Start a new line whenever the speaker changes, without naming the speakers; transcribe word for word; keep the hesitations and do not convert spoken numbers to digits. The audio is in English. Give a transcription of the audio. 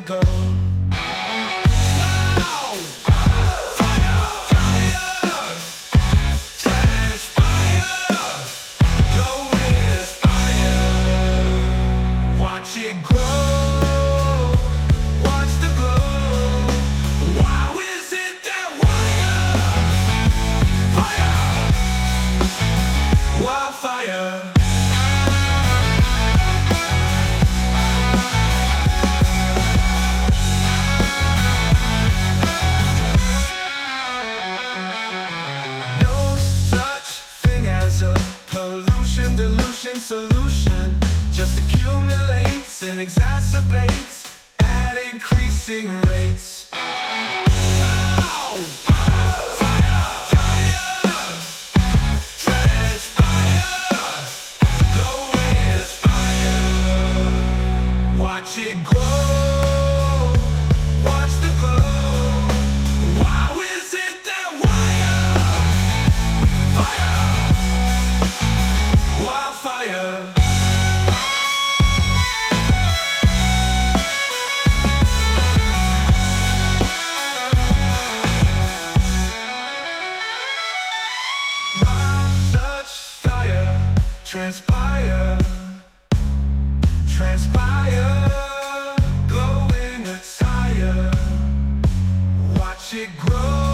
go. Now, fire, fire, transpire, go with fire. Watch it grow, watch the glow. Wow, is it that wire? Fire, wildfire. Pollution, dilution, solution just accumulates and exacerbates at increasing rates. Ow! Fire, fire, transpire, go with fire. Watch it grow, watch the glow. Wow, is it that wire? Fire, wildfire. Touch fire, transpire, transpire, glowing attire. Watch it grow.